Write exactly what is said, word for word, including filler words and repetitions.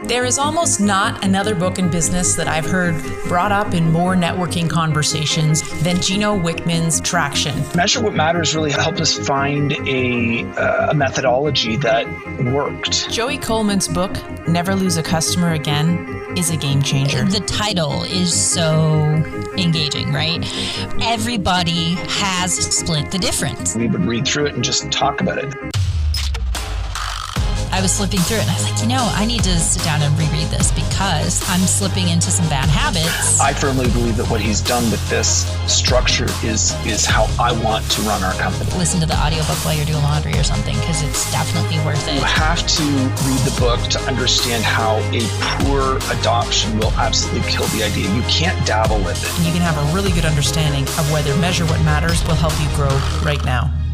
There is almost not another book in business that I've heard brought up in more networking conversations than Gino Wickman's Traction. Measure What Matters really helped us find a, uh, a methodology that worked. Joey Coleman's book, Never Lose a Customer Again, is a game changer. The title is so engaging, right? Everybody has split the difference. We would read through it and just talk about it. I was flipping through it and I was like, you know, I need to sit down and reread this because I'm slipping into some bad habits. I firmly believe that what he's done with this structure is is how I want to run our company. Listen to the audiobook while you're doing laundry or something because it's definitely worth it. You have to read the book to understand how a poor adoption will absolutely kill the idea. You can't dabble with it. You can have a really good understanding of whether Measure What Matters will help you grow right now.